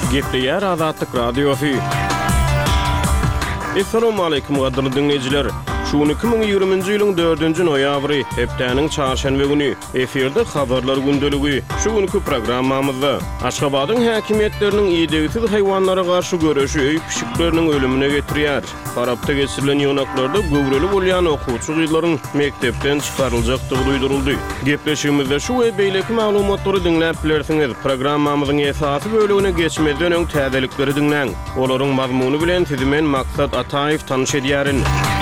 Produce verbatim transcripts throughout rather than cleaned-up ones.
Gepleyer Azatlyk Radiosu. Assalamu alaykum gaderly dinleyijiler. Şuny iki ming ýygrymynjy ýylyň dördünji noýabry, hepdeniň çarşanbä güni eferde habarlar gündeligi. Şu günkü programmamyzda Aşgabatyň häkimetleriniň ýedegisiz haýwanlara garşy görüşi öý pişikleriniň ölümüne getirýär. Harapda geçirilen ýonaklarda göwreli bolýan okuwçy gyzlaryň mektepden çykaryljakdygy duýduruldy. Gepleşigimizde şu we beýleki maglumatlary dinläp bilersiňiz. Programmamyzyň esasy bölügine geçmeden öň täzelikleri dinläň. Olaryň mazmuny bilen sizimen Maksat Ataýew tanyş edýärin.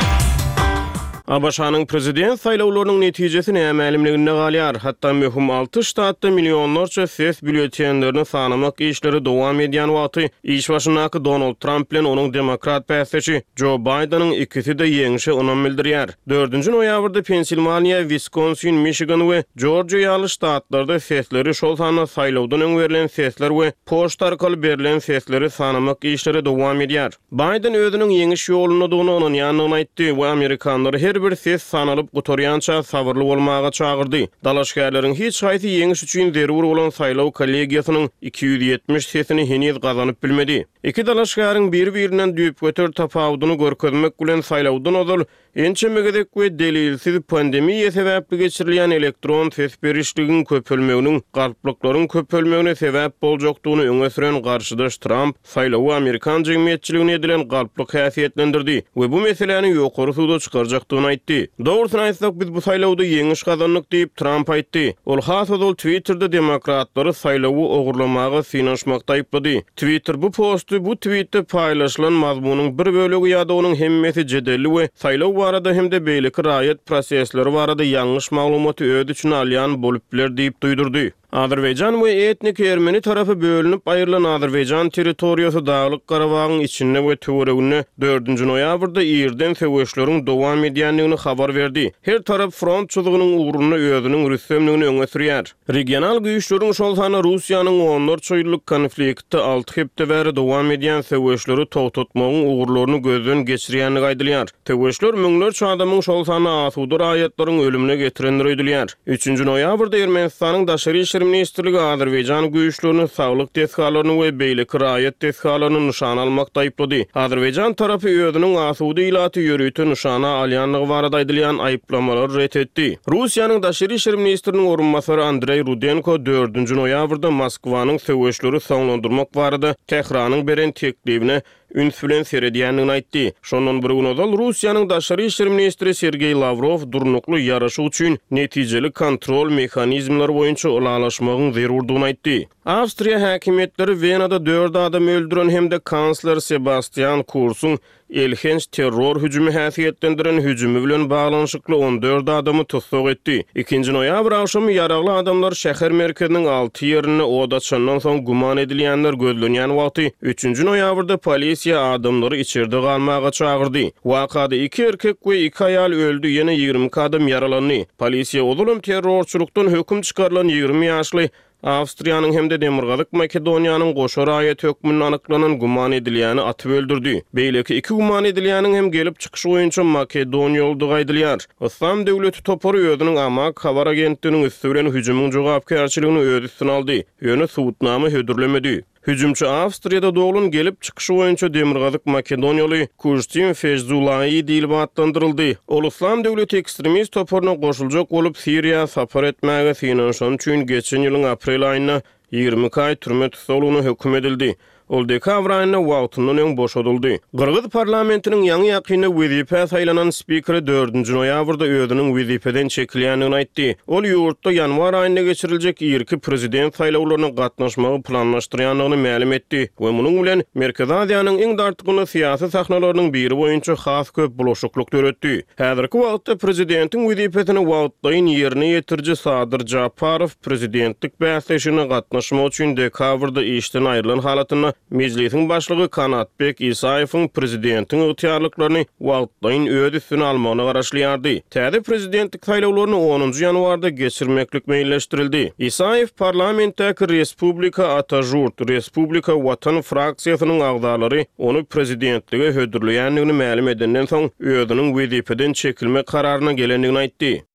Abaşanyň prezident saýlawlarynyň netijesini ämälimligine galýar. Hatda möhüm alty ştatda millionlarça ses bülletenlerini sanamak işleri dowam edýän wagty iş başyndaky Donald Trump bilen onuň demokrat päsdeşi Joe Bidenyň ikisi de ýeňişe onam bildirýär. dördünji noýabrda Pensilvania, Wisconsin, Michigan we Georgia ýaly ştatlarda sesleri şol sanda saýlawdan öň berilen sesler we poçta arkaly berilen sesleri sanamak işleri dowam edýär. Biden özüniň ýeňiş ýolunyny onuň ýanyna aýtdy we Amerikanlary her bir ses sanalyp gutorýança sabırly bolmaga çagyrdy. Dalaşgärleriň hiç haýsy ýeňiş üçin zerur bolan saýlaw kollegiýasynyň iki ýüz ýetmiş sesini heniz gazanyp bilmedi. Iki dalaşgäriň bir-birinden düýüp götür tapawudyny görkezmek bilen saýlawdan ozal ençe megedek we delilsiz pandemiýa sebäpli geçirilýän elektron ses berişliginiň köpelmeginiň galplyklaryň köpelmegine sebäp boljakdygyny öňe süren garşydaş Trump saýlawy Amerikan jemgyýetçiligine edilen galplyk häsiýetlendirdi we bu meseleni ýokary suwda çykarjakdygyny aýtdy. Dogrusyny aýtsak biz bu saýlawda ýeňiş gazandyk diýip Trump aýtdy. Ol hasada Twitter'da demokratlary saýlawy ogurlamaga synaşmakda aýplady. Twitter bu postu bu tweetde paýlaşylan mazmunyň bir bölegi ýa-da onuň hemmesi jedelli we saýlaw barada hem de beýleki raýat prosesleri barada ýalňyş maglumaty öýdi üçin alýan bolup biler diýip duýdurdy. Azerbaycan we etnik Ermeni tarapy bölünip aýrylan Azerbaycan territoriýasy Daglyk Garabagyň içinde we töweregine dördünji noýabrda ýerden söwüşleriň dowam edýändigini habar berdi. Her tarap front çyzygynyň uğruna özüniň rüssемligini öňe sürýär. Regional güýçleriň şol sana Russiýanyň onlarça ýyllyk konflikti alty hepde bäri dowam edýän söwüşleri togtatmagyň uğurlaryny gözden geçirýänligi aýdylýar. Söwüşler müňlerçe adamyň şol sana asudy raýatlaryň ölümüne getirenleri öýdülýär. üçünji noýabrda Ermenistanyň daşary işler Ministrligi Azerbaycan güýçlerini saglyk deskalaryny we beýleki raýat deskalaryny nişan almakda aýplady. Azerbaycan tarapy özüniň asudy ilaty ýörüýte nişana alýanlygy barada aýdylýan aýplamary ret etdi. Russiýanyň daşary işler ministriniň orunmasary Andrey Rudenko dördünji noýabrda Moskwanyň söwüşleri soňlandyrmak barada Tehranyň beren teklibine üns bilen seredýänligini aýtdy. Şondan bir gün ozal Russiýanyň daşary işler ministri Sergey Lavrov durnukly ýaraşy üçin netijeli kontrol mexanizmlary boýunça ulalaşmagyň zerurdygyny aýtdy. Awstriýa häkimetleri Wenada dört adam öldüren hem de kansler Sebastian Kurzyň elhenç terror hüjümi häsiýetlendiren hüjümi bilen baglanyşykly on dört adamy tutsak etdi. ikinji noýabr akşamy ýaragly adamlar şäher merkeziniň alty ýerine oda çandan soň guman edilýänler gözlenýän wagty üçünji noýabrda polisiýa adamlary içeride galmaga çagyrdy. Wakada iki erkek we iki aýal öldü, ýene ýygrimi adam yaralandy. Polisiýa ozulum terrorçulukdan höküm çykarylan ýygrimi ýaşly Awstriýanyň hem de Demirgazyk Makedoniýanyň goşa raýat hökmünden anyklanan guman edilýäni atyp öldürdi. Beýleki iki guman edilýäniň hem gelip çykyşy boýunça Makedoniýa boldugy aýdylýar. Islam döwleti topary özüniň amak habar agentliginiň üstü bilen hüjümüň jogapkärçiligini öz üstüne aldy. Ýöne suwutnama hödürlemedi. Hüjümçi Awstriýada doğulun gelip çykyşy boýunça Demirgazyk Makedoniýaly Kuştin Fezulaýy diýilip adlandyryldy. Ol Islam döwleti ekstremist toparyna goşuljak bolup Siriýa sapar etmäge synaşan üçin geçen ýylyň aprel aýyna ýygrimi aý türme tutulugyny hökm edildi. Ol dekabr aýyna wagtyndan öň boşadyldy. Qırgız parlamentiniň ýangy ýakyny wezipe saýlanan spikeri dördünji noýabrda özüniň wezipeden çekilýändigini aýtdy. Ol ýurtda ýanwar aýynda geçiriljek ýerki prezident saýlawlaryna gatnaşmagy planlaşdyrýanlygyny ma'lum etdi we munyň bilen Merkez Aziýanyň iň dartgyny syýasy sahnalarynyň biri boýunça has köp bulaşykluk töretdi. Häzirki wagtda prezidentiň wezipesini wagtlaýyn ýerine ýetirji Sadyr Japarow prezidentlik bäsleşine gatnaşmak üçin dekabrda işden aýrylan halatyny Meclisiň başlygy Kanatbek Isaýewiň prezidentiň ýetýärliklaryny wagtlaýyn öz üstüne almagyna garaşlýardy. Täze prezidentlik saýlawlaryny onunji ýanwarda geçirmeklik meýilleşdirildi. Isaýew parlamentdäki Respublika Atajurt Respublika Watan fraksiýasynyň agdalary onu prezidentlige hödürleýänligini ma'lum edenden soň özüniň wezipeden çekilme kararyna gelendigini aýtdy.